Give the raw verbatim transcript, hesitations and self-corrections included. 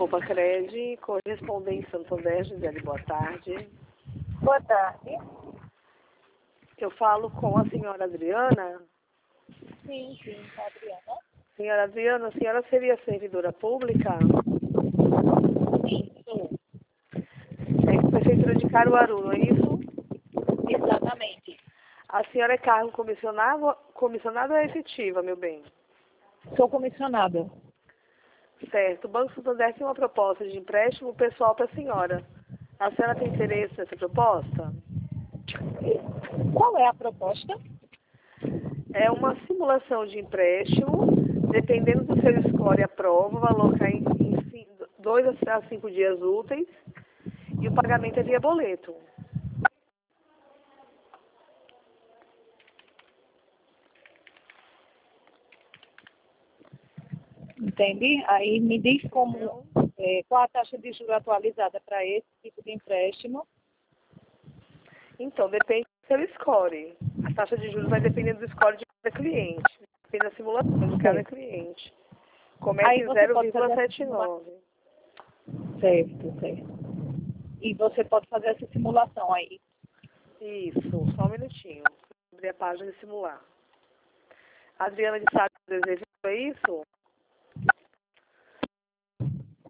Copa Cred, correspondente Santander, Gisele, boa tarde. Boa tarde. Eu falo com a senhora Adriana. Sim, sim, Adriana. Senhora Adriana, a senhora seria servidora pública? Sim, sou. É Prefeitura de Caruaru, não é isso? Exatamente. A senhora é cargo comissionado, comissionado ou é efetiva, meu bem? Sou comissionada. Certo. O Banco Santander tem uma proposta de empréstimo pessoal para a senhora. A senhora tem interesse nessa proposta? Qual é a proposta? É uma simulação de empréstimo, dependendo do seu score e a prova, o valor cai em dois a cinco dias úteis e o pagamento é via boleto. Entende? Aí me diz como, é, qual a taxa de juros atualizada para esse tipo de empréstimo. Então, depende do seu score. A taxa de juros vai depender do score de cada cliente, depende da simulação de cada cliente. Começa Aí em você zero pode vírgula fazer setenta e nove. Certo, certo. E você pode fazer essa simulação aí. Isso, só um minutinho. Vou abrir a página e simular. A Adriana de Sá desejo é isso?